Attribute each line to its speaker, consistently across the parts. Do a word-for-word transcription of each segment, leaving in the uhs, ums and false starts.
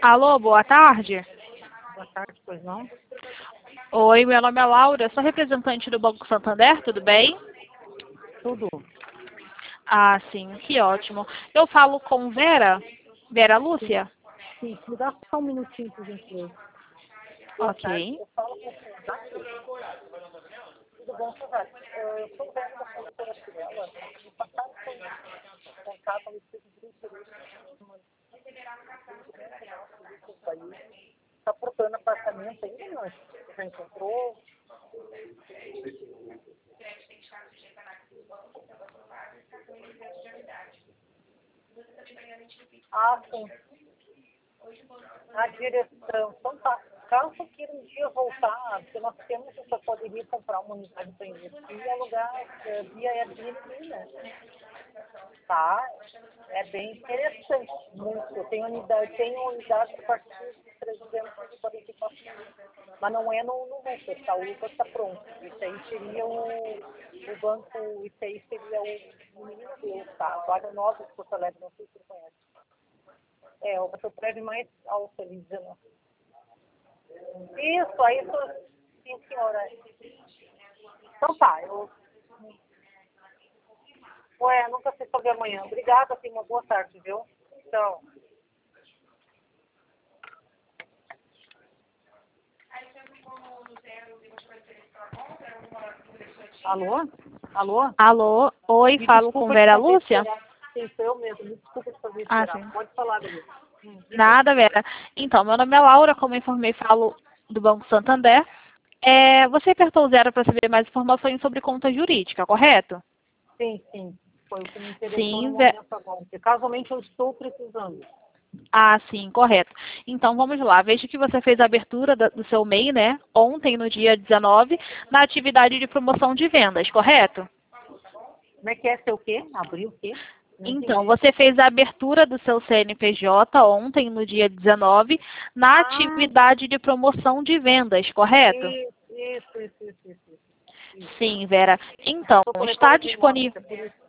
Speaker 1: Alô, boa tarde.
Speaker 2: Boa tarde, pois não?
Speaker 1: Oi, meu nome é Laura, sou representante do Banco Santander, tudo bem?
Speaker 2: Tudo.
Speaker 1: Ah, sim, que ótimo. Eu falo com Vera, Vera Lúcia?
Speaker 2: Sim, me dá só um minutinho, por gentileza. Boa tarde,
Speaker 1: Ok.
Speaker 2: eu falo com o Suzaki. Tudo bom, Suzaki? Eu sou o Beto da produtora Cirela. Me passaram seu contato a respeito de interesse em uma do país. Está procurando apartamento ainda, não? Já encontrou? Ah, sim. A direção. Então tá. Caso queira um dia voltar, porque nós temos, você poderia comprar uma unidade para investir e alugar é, via Airbnb, né? Tá? É bem interessante. Muito. Eu tenho unidade, tenho unidade a partir de trezentos e quarenta e quatro mil. Mas não é no, no Lucas, tá? O Lucas está pronto. Isso aí seria o, o banco, isso aí seria o, o menino Deus, tá? Guarda Nova de Porto Alegre, não sei se você conhece. É, o seu prédio mais alto ali, dizendo. Isso, aí isso, sim, senhora. Então tá, eu. Ué, nunca sei sobre amanhã. Obrigada, tenha uma boa tarde, viu? Então. Alô? Alô?
Speaker 1: Alô, oi,
Speaker 2: Me
Speaker 1: falo com
Speaker 2: desculpa te
Speaker 1: Vera
Speaker 2: fazer
Speaker 1: Lúcia?
Speaker 2: esperar. Sim, sou eu mesmo. Me desculpa te fazer
Speaker 1: Ah,
Speaker 2: esperar.
Speaker 1: sim.
Speaker 2: Pode falar, Gabi. Hum, diga.
Speaker 1: Nada, Vera. Então, meu nome é Laura, como informei, falo do Banco Santander. É, você apertou o zero para saber mais informações sobre conta jurídica, correto?
Speaker 2: Sim, sim. Foi o que me interessou no
Speaker 1: Sim, Ve-
Speaker 2: momento agora. Porque casualmente eu estou precisando.
Speaker 1: Ah, sim, correto. Então vamos lá. Veja que você fez a abertura da- do seu M E I, né? Ontem, no dia dezenove, na atividade de promoção de vendas, correto?
Speaker 2: Como é que é ser o quê? Abrir o quê? Não
Speaker 1: Então,
Speaker 2: entendi.
Speaker 1: você fez a abertura do seu C N P J ontem, no dia dezenove, na
Speaker 2: Ah,
Speaker 1: atividade de promoção de vendas, correto?
Speaker 2: isso, isso, isso, isso, isso. isso.
Speaker 1: Sim, Vera. Então,
Speaker 2: Sou
Speaker 1: está
Speaker 2: corretora de imóveis,
Speaker 1: disponível.
Speaker 2: é por isso,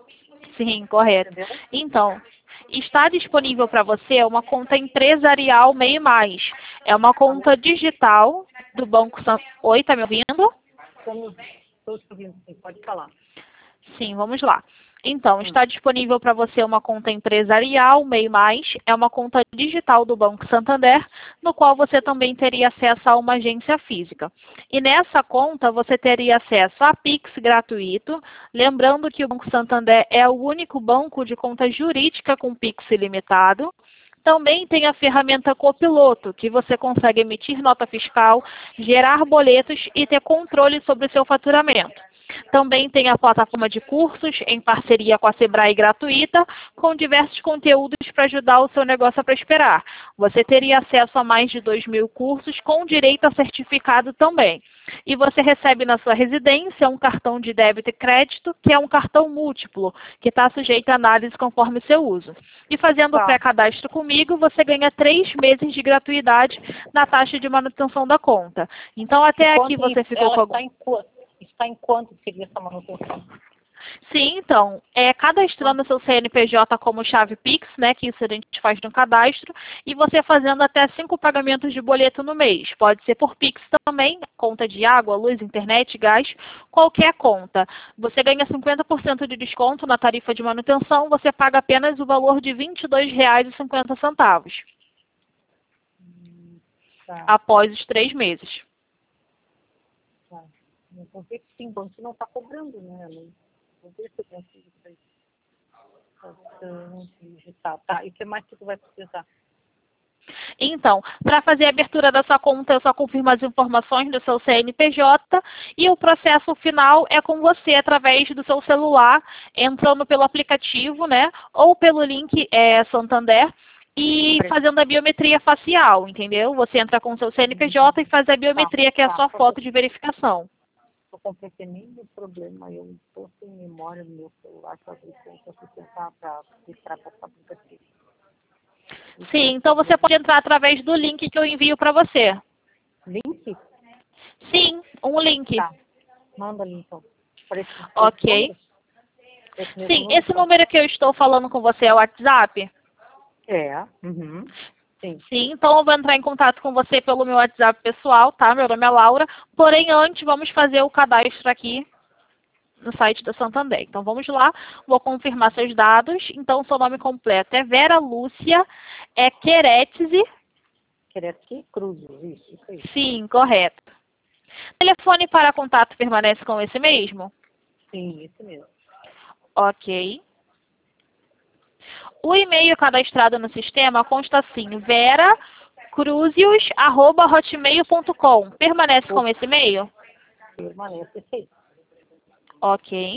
Speaker 1: Sim, correto.
Speaker 2: entendeu?
Speaker 1: Então, está disponível para você uma conta empresarial MEI Mais. É uma
Speaker 2: Alô?
Speaker 1: conta digital do Banco San... Oi, tá me ouvindo?
Speaker 2: Estamos, estou te ouvindo, sim, pode falar.
Speaker 1: Sim, vamos lá. Então,
Speaker 2: Hum.
Speaker 1: está disponível para você uma conta empresarial, MEI Mais, é uma conta digital do Banco Santander, no qual você também teria acesso a uma agência física. E nessa conta você teria acesso a Pix gratuito, lembrando que o Banco Santander é o único banco de conta jurídica com Pix ilimitado. Também tem a ferramenta Copiloto, que você consegue emitir nota fiscal, gerar boletos e ter controle sobre o seu faturamento. Também tem a plataforma de cursos, em parceria com a Sebrae gratuita, com diversos conteúdos para ajudar o seu negócio a prosperar. Você teria acesso a mais de dois mil cursos, com direito a certificado também. E você recebe na sua residência um cartão de débito e crédito, que é um cartão múltiplo, que está sujeito a análise conforme o seu uso. E fazendo o
Speaker 2: Tá.
Speaker 1: pré-cadastro comigo, você ganha três meses de gratuidade na taxa de manutenção da conta. Então,
Speaker 2: E
Speaker 1: até aqui
Speaker 2: quanto
Speaker 1: você
Speaker 2: isso,
Speaker 1: ficou
Speaker 2: ela
Speaker 1: com algum...
Speaker 2: está em quanto? Está em quanto seria essa manutenção?
Speaker 1: Sim, então, é,
Speaker 2: Quanto?
Speaker 1: cadastrando o seu C N P J como chave Pix, né, que isso a gente faz no cadastro, e você fazendo até cinco pagamentos de boleto no mês. Pode ser por Pix também, conta de água, luz, internet, gás, qualquer conta. Você ganha cinquenta por cento de desconto na tarifa de manutenção, você paga apenas o valor de vinte e dois reais e cinquenta centavos
Speaker 2: Hum, tá,
Speaker 1: após os três meses.
Speaker 2: tá. Eu vou ver que sim, o banco não está cobrando, né? Não- Vou ver se eu consigo fazer cartão digital. Tá, e o que mais que tu vai precisar?
Speaker 1: Então, para fazer a abertura da sua conta, eu só confirmo as informações do seu C N P J e o processo final é com você através do seu celular, entrando pelo aplicativo, né, ou pelo link é, Santander e
Speaker 2: Pre-
Speaker 1: fazendo a biometria facial, entendeu? Você entra com o seu C N P J e faz a
Speaker 2: Tá,
Speaker 1: biometria, que é a
Speaker 2: tá.
Speaker 1: sua foto de verificação.
Speaker 2: Estou com pequenino problema. Eu estou sem memória no meu celular para abrir conta, para tentar para registrar para essa aplicativo. Esse é o
Speaker 1: Sim, então você
Speaker 2: problema.
Speaker 1: pode entrar através do link que eu envio para você.
Speaker 2: Link?
Speaker 1: Sim, um link.
Speaker 2: Tá. Manda ali então. Para esse, esse
Speaker 1: Ok.
Speaker 2: número? Esse mesmo
Speaker 1: Sim,
Speaker 2: número?
Speaker 1: esse
Speaker 2: Tá.
Speaker 1: número que eu estou falando com você é o WhatsApp?
Speaker 2: É. Uhum. Sim.
Speaker 1: Sim, então eu vou entrar em contato com você pelo meu WhatsApp pessoal, tá? Meu nome é Laura. Porém, antes, vamos fazer o cadastro aqui no site da Santander. Então, vamos lá. Vou confirmar seus dados. Então, seu nome completo é Vera Lúcia, é Queretze.
Speaker 2: Queretze Cruzes, isso, isso aí.
Speaker 1: Sim, correto. Telefone para contato permanece com esse mesmo?
Speaker 2: Sim, esse mesmo.
Speaker 1: Ok. O e-mail cadastrado no sistema consta assim, vera cruzius arroba hotmail ponto com. Permanece com esse e-mail?
Speaker 2: Permanece, esse aí.
Speaker 1: Ok.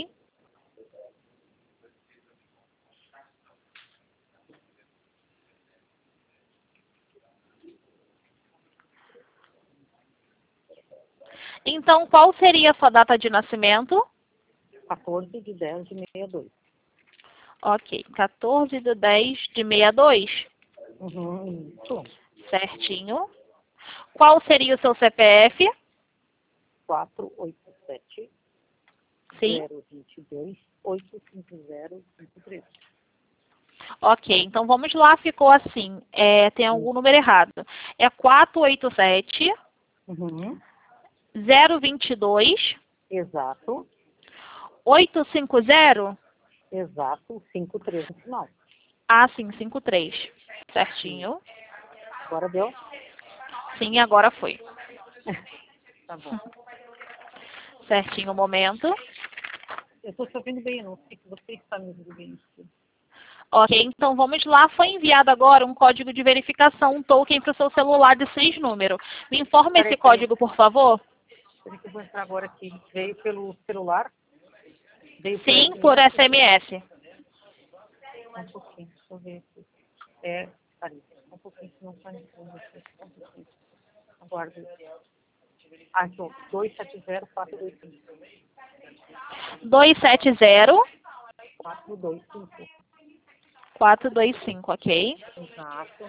Speaker 1: Então, qual seria a sua data de nascimento?
Speaker 2: quatorze de dez de sessenta e dois.
Speaker 1: Ok, quatorze de dez de sessenta e dois.
Speaker 2: Uhum, isso.
Speaker 1: Certinho. Qual seria o seu C P F?
Speaker 2: quatro oito sete,
Speaker 1: Sim.
Speaker 2: zero dois dois, oito cinco zero cinco três.
Speaker 1: Ok, então vamos lá, ficou assim. É, tem algum número errado. É quatro oito sete,
Speaker 2: Uhum.
Speaker 1: zero dois dois,
Speaker 2: Exato,
Speaker 1: oito cinco zero?
Speaker 2: exato, cinco três no final.
Speaker 1: Ah, sim, cinco três. Certinho.
Speaker 2: Agora deu?
Speaker 1: Sim, agora foi.
Speaker 2: Tá bom.
Speaker 1: Certinho o momento.
Speaker 2: Eu estou te ouvindo bem, eu não sei se você está me ouvindo bem.
Speaker 1: Ok, então vamos lá. Foi enviado agora um código de verificação, um token para o seu celular de seis números. Me informa
Speaker 2: Peraí,
Speaker 1: esse
Speaker 2: peraí.
Speaker 1: código, por favor.
Speaker 2: Peraí que eu vou entrar agora aqui. Veio pelo celular? Veio por
Speaker 1: Sim, por S M S.
Speaker 2: Um pouquinho, deixa eu ver aqui. É, peraí, um pouquinho, se não está entrando aqui. Um pouquinho. Aguarde. Ah, aqui, ó, dois sete zero, quatro dois cinco.
Speaker 1: dois sete zero,
Speaker 2: quatro dois cinco.
Speaker 1: quatro dois cinco, ok?
Speaker 2: Exato.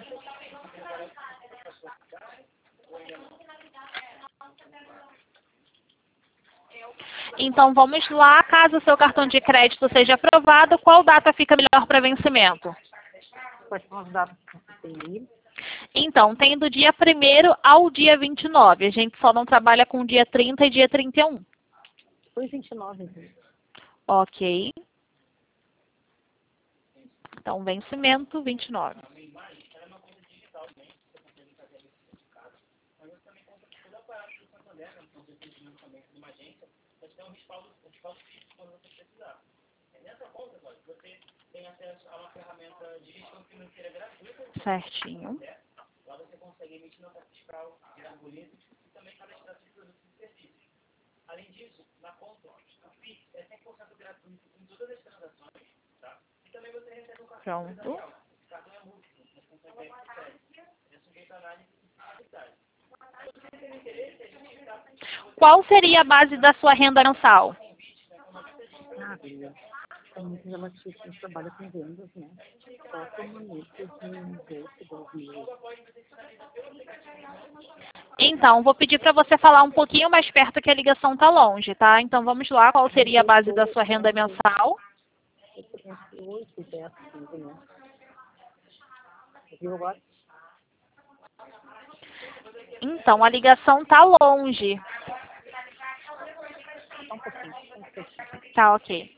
Speaker 1: Então vamos lá. Caso o seu cartão de crédito seja aprovado, qual data fica melhor para vencimento?
Speaker 2: Quais são as datas que você tem aí?
Speaker 1: Então, tem do dia primeiro ao dia vinte e nove. A gente só não trabalha com dia trinta e dia trinta e um.
Speaker 2: Foi vinte e nove, então.
Speaker 1: Ok. Então, vencimento vinte e nove. Certinho. Pronto. Qual seria a base da sua renda mensal?
Speaker 2: Ah, beleza. A gente já mais difícil, a gente trabalha com vendas, né? Só com manejo de doze, doze mil.
Speaker 1: Então, vou pedir para você falar um pouquinho mais perto que a ligação está longe, tá? Então, vamos lá. Qual seria a base da sua renda mensal?
Speaker 2: Entre oito e dez, quinze, né? Viu agora?
Speaker 1: Então, a ligação está longe.
Speaker 2: Só um pouquinho, só um pouquinho.
Speaker 1: Tá, ok.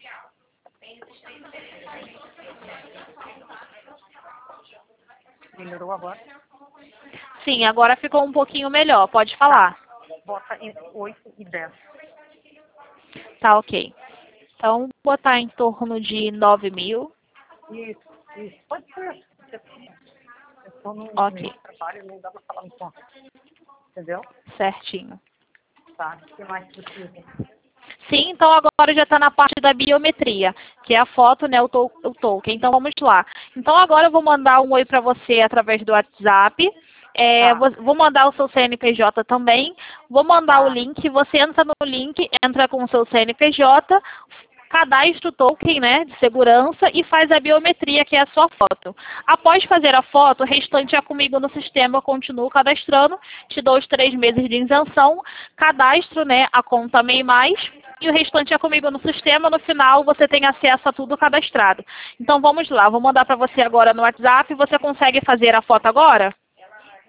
Speaker 2: Melhorou agora?
Speaker 1: Sim, agora ficou um pouquinho melhor. Pode falar.
Speaker 2: Bota entre oito e dez.
Speaker 1: Tá, ok. Então, vou botar em torno de nove mil.
Speaker 2: Isso, isso. Pode ser. Eu estou no
Speaker 1: Ok.
Speaker 2: no trabalho, não dá para falar no som. Entendeu?
Speaker 1: Certinho.
Speaker 2: Tá. O que mais precisa?
Speaker 1: Sim, então agora já está na parte da biometria, que é a foto, né, o, to o token. Então vamos lá. Então agora eu vou mandar um oi para você através do WhatsApp. É,
Speaker 2: Tá.
Speaker 1: vou, vou mandar o seu C N P J também. Vou mandar
Speaker 2: Tá.
Speaker 1: o link. Você entra no link, entra com o seu C N P J, cadastra o token, né, de segurança e faz a biometria, que é a sua foto. Após fazer a foto, o restante é comigo no sistema, eu continuo cadastrando, te dou os três meses de isenção, cadastro, né, a conta MEI Mais, e o restante é comigo no sistema. No final, você tem acesso a tudo cadastrado. Então, vamos lá. Vou mandar para você agora no WhatsApp. Você consegue fazer a foto agora?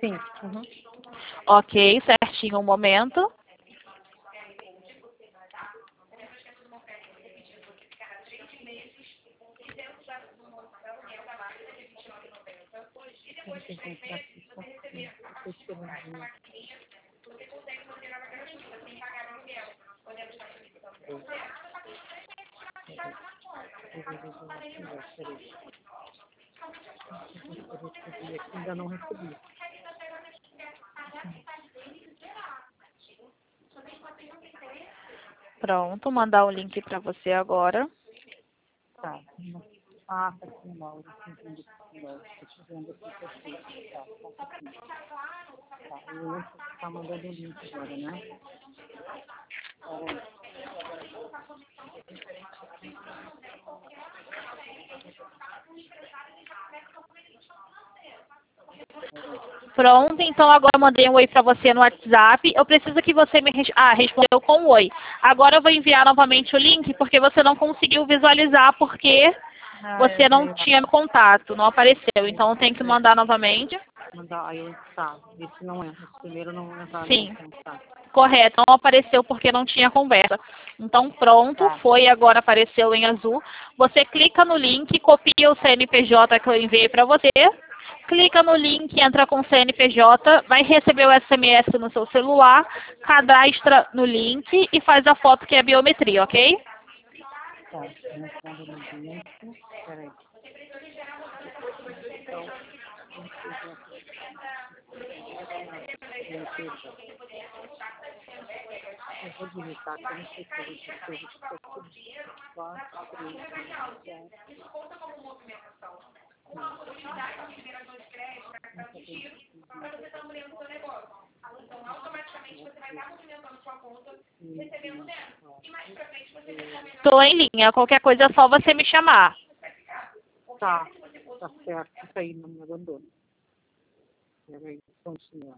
Speaker 2: Sim. Uhum.
Speaker 1: Ok, certinho, um momento.
Speaker 2: Ainda não recebi.
Speaker 1: Pronto, mandar o link para você agora.
Speaker 2: Tá. Ah, tá aqui, Mauro. Entendi. Estou vendo aqui. Tá, tá aqui. Tá, e o link tá mandando o link agora, né? Peraí.
Speaker 1: Pronto, então agora eu mandei um oi para você no WhatsApp. Eu preciso que você me... Res... Ah, respondeu com um oi. Agora eu vou enviar novamente o link, porque você não conseguiu visualizar, porque
Speaker 2: Ah,
Speaker 1: você
Speaker 2: é,
Speaker 1: não
Speaker 2: é,
Speaker 1: tinha contato, não apareceu. Então eu tenho que mandar novamente.
Speaker 2: mandar, aí eu, tá, esse não é, esse primeiro não entra no
Speaker 1: Sim,
Speaker 2: contato.
Speaker 1: correto. Não apareceu porque não tinha conversa. Então pronto,
Speaker 2: Tá,
Speaker 1: foi, agora apareceu em azul. Você clica no link, copia o C N P J que eu enviei para você. Clica no link, entra com o C N P J, vai receber o S M S no seu celular, cadastra no link e faz a foto que é biometria, ok?
Speaker 2: tá, entrando no link, peraí. Então, eu vou digitar, que eu não sei se eu vou digitar, quatro, três, sete,
Speaker 1: Estou em linha, qualquer coisa é só você me chamar.
Speaker 2: tá, tá certo, isso aí não me abandona. Peraí, continuar.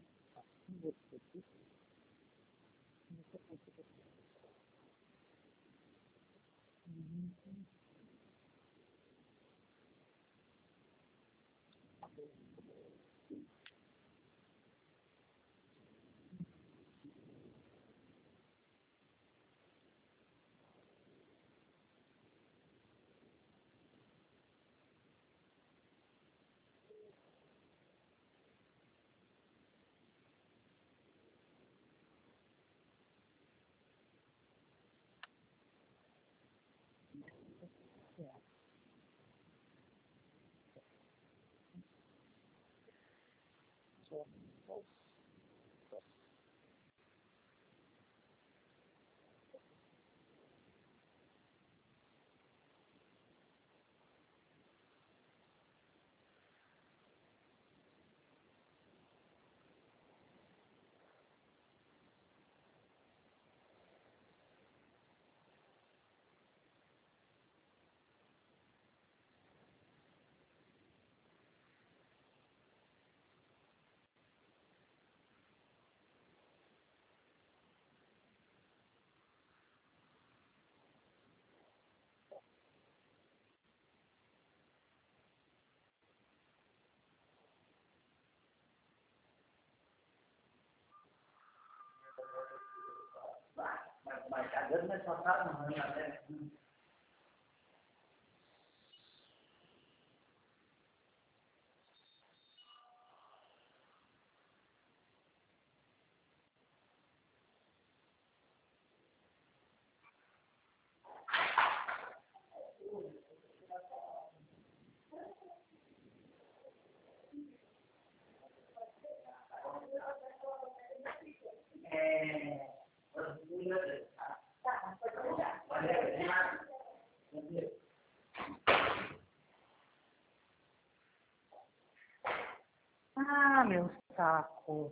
Speaker 2: Ah, meu saco.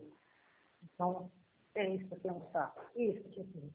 Speaker 2: Então, é isso aqui, é um saco. Isso aqui.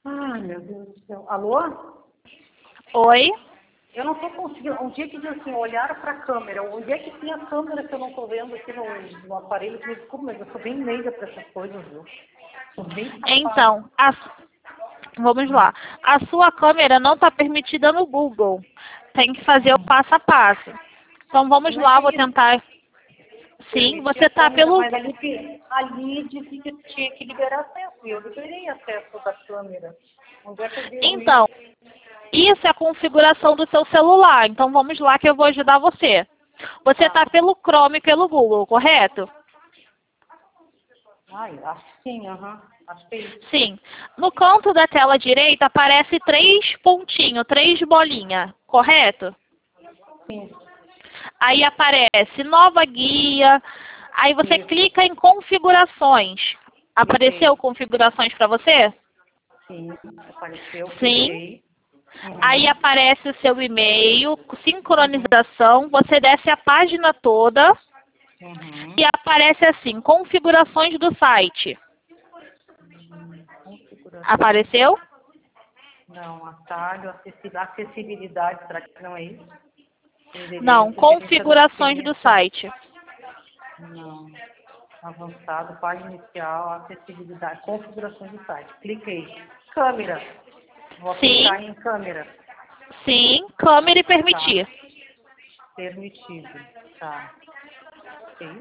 Speaker 2: Ai, meu Deus do céu. Alô?
Speaker 1: Oi?
Speaker 2: Eu não estou conseguindo. Onde é que diz assim, olhar para a câmera? Onde é que tem a câmera que eu não estou vendo aqui no, no aparelho? Me desculpa, mas eu sou bem leiga para essas coisas, viu? Sou bem safada.
Speaker 1: Então, a, vamos lá. A sua câmera não está permitida no Google. Tem que fazer o passo a passo. Então, vamos
Speaker 2: Não é
Speaker 1: lá,
Speaker 2: que
Speaker 1: vou
Speaker 2: isso.
Speaker 1: tentar. Sim,
Speaker 2: Permitir
Speaker 1: você
Speaker 2: a
Speaker 1: está
Speaker 2: câmera,
Speaker 1: pelo...
Speaker 2: mas ali, ali disse que tinha que liberar acesso. E eu liberei acesso da câmera. Onde é que eu vejo
Speaker 1: Então,
Speaker 2: isso?
Speaker 1: isso é a configuração do seu celular. Então, vamos lá que eu vou ajudar você. Você
Speaker 2: Tá.
Speaker 1: está pelo Chrome e pelo Google, correto?
Speaker 2: Ai, acho que sim, aham. Acho que é isso.
Speaker 1: Sim. No canto da tela direita aparece três pontinhos, três bolinhas, correto?
Speaker 2: Sim.
Speaker 1: Aí aparece nova guia. Aí você
Speaker 2: Isso.
Speaker 1: clica em configurações. Apareceu
Speaker 2: Cliquei.
Speaker 1: configurações para você?
Speaker 2: Sim. Apareceu,
Speaker 1: Sim.
Speaker 2: cliquei.
Speaker 1: Aí
Speaker 2: Uhum.
Speaker 1: aparece o seu e-mail, sincronização. Você desce a página toda
Speaker 2: Uhum.
Speaker 1: e aparece assim, configurações do site.
Speaker 2: Configuração.
Speaker 1: Apareceu?
Speaker 2: Não, atalho, acessi- acessibilidade, será que não é isso?
Speaker 1: Não,
Speaker 2: Endereço, gerência da
Speaker 1: configurações do
Speaker 2: experiência.
Speaker 1: site.
Speaker 2: Não. Avançado, página inicial, acessibilidade, configurações do site. Cliquei. Câmera. Vou
Speaker 1: Sim,
Speaker 2: clicar em câmera.
Speaker 1: sim, câmera e
Speaker 2: Tá.
Speaker 1: permitir.
Speaker 2: Permitido. Tá. Ok.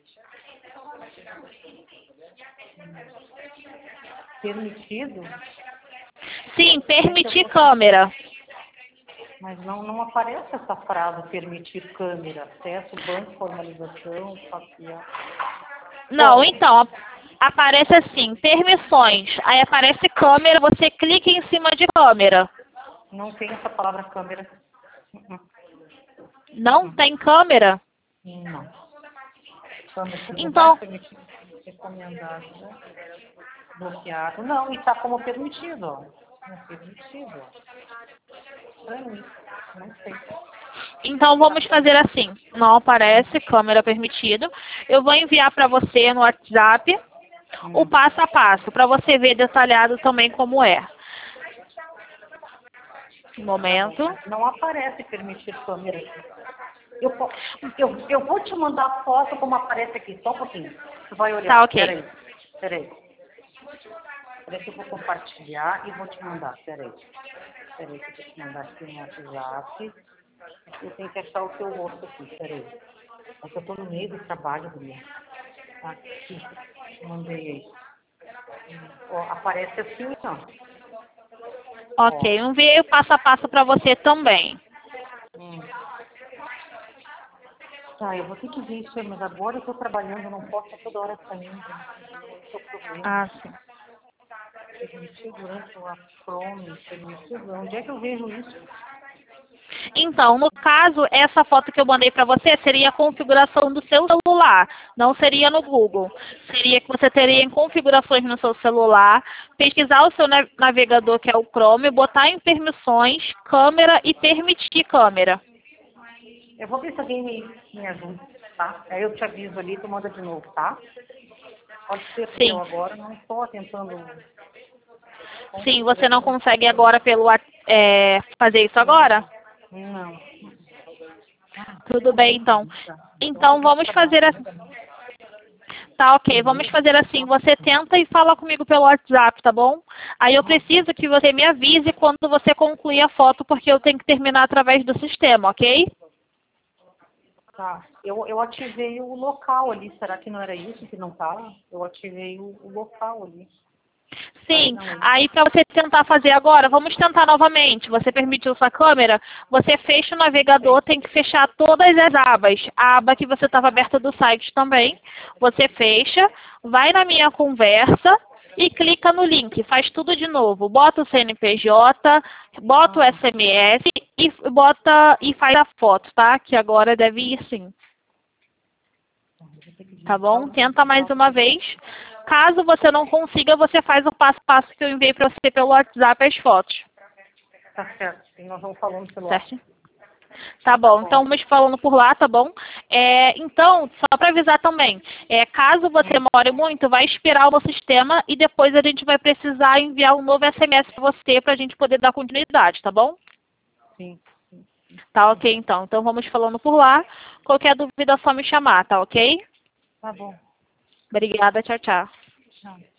Speaker 2: Permitido?
Speaker 1: Sim,
Speaker 2: Como é que eu
Speaker 1: permitir
Speaker 2: vou...
Speaker 1: câmera.
Speaker 2: Mas não, não aparece essa frase, permitir câmera, acesso, banco, formalização, facial.
Speaker 1: Não,
Speaker 2: Bom,
Speaker 1: então, ap- aparece assim, permissões. Aí aparece câmera, você clica em cima de câmera.
Speaker 2: não tem essa palavra câmera. Uh-uh.
Speaker 1: Não tem câmera?
Speaker 2: Não. Câmera, lugar
Speaker 1: Então,
Speaker 2: permitido, recomendado, né? Bloqueado. Não, e está como permitido, ó. Como permitido. Estranho isso. Não sei.
Speaker 1: então
Speaker 2: Tá
Speaker 1: vamos fazer
Speaker 2: permitido.
Speaker 1: assim. Não aparece câmera permitido. Eu vou enviar para você no WhatsApp o
Speaker 2: Hum.
Speaker 1: passo a passo, para você ver detalhado também como é. Um
Speaker 2: Tá bom,
Speaker 1: momento.
Speaker 2: mas não aparece permitir câmera aqui. Eu, po- eu, eu vou te mandar a foto como aparece aqui, só um pouquinho. Tu vai
Speaker 1: Tá,
Speaker 2: olhar.
Speaker 1: ok.
Speaker 2: Peraí. Peraí. Peraí que eu vou compartilhar e vou te mandar. Peraí. Peraí que eu vou te mandar aqui no WhatsApp. Eu tenho que achar o teu rosto aqui. Peraí. É que eu tô no meio do trabalho, Guilherme. Aqui. Mandei aí. Ó, aparece assim, ó. Ó.
Speaker 1: Ok, enviei o passo a passo para você também.
Speaker 2: Hum. Tá, eu vou ter que ver isso aí, mas agora eu tô trabalhando, eu não posso estar toda hora saindo. Esse é o problema.
Speaker 1: Ah, sim.
Speaker 2: Permitir durante o Chrome, permitir. Onde é que eu vejo isso?
Speaker 1: Então, no caso, essa foto que eu mandei para você seria a configuração do seu celular, não seria no Google. Seria que você teria em configurações no seu celular, pesquisar o seu na- navegador, que é o Chrome, botar em permissões, câmera e permitir câmera.
Speaker 2: Eu vou ver se alguém me, me ajuda, tá? Aí eu te aviso ali, tu manda de novo, tá? Pode ser porque eu
Speaker 1: Sim,
Speaker 2: agora não estou tentando
Speaker 1: sim, você não
Speaker 2: configurações.
Speaker 1: consegue agora pelo wa- é, fazer isso agora?
Speaker 2: Não. Ah,
Speaker 1: Tudo
Speaker 2: tá
Speaker 1: bem,
Speaker 2: bom,
Speaker 1: então.
Speaker 2: querida. Então eu vou
Speaker 1: Então,
Speaker 2: ter que
Speaker 1: vamos fazer
Speaker 2: trabalhar
Speaker 1: assim.
Speaker 2: também.
Speaker 1: Tá, ok. Vamos
Speaker 2: Beleza?
Speaker 1: fazer assim. Você tenta e fala comigo pelo WhatsApp, tá bom? Aí eu
Speaker 2: Tá bom.
Speaker 1: preciso que você me avise quando você concluir a foto, porque eu tenho que terminar através do sistema, ok?
Speaker 2: Tá. Eu, eu ativei o local ali. Será que não era isso que não tava? Eu ativei o, o local ali. Será que
Speaker 1: Sim.
Speaker 2: não é isso?
Speaker 1: Aí para você tentar fazer agora, vamos tentar novamente. Você permitiu sua câmera? Você fecha o navegador, tem que fechar todas as abas. A aba que você estava aberta do site também. Você fecha, vai na minha conversa e clica no link. Faz tudo de novo. Bota o C N P J, bota o
Speaker 2: Ah,
Speaker 1: S M S e bota e faz a foto, tá? Que agora deve ir sim.
Speaker 2: tá. Eu vou ter que
Speaker 1: Tá
Speaker 2: digitar
Speaker 1: bom?
Speaker 2: o
Speaker 1: Tenta mais uma
Speaker 2: próprio.
Speaker 1: vez. Caso você não consiga, você faz o passo a passo que eu enviei para você pelo WhatsApp as fotos.
Speaker 2: Tá certo. E nós vamos falando pelo WhatsApp.
Speaker 1: Certo? Tá bom, então vamos falando por lá, tá bom? É, então, só para avisar também, é, caso você demore muito, vai expirar o meu sistema e depois a gente vai precisar enviar um novo S M S para você para a gente poder dar continuidade, tá bom?
Speaker 2: Sim.
Speaker 1: Tá ok, então. Então vamos falando por lá. Qualquer dúvida é só me chamar, tá ok?
Speaker 2: Tá bom.
Speaker 1: Obrigada, tchau, tchau.
Speaker 2: Tchau.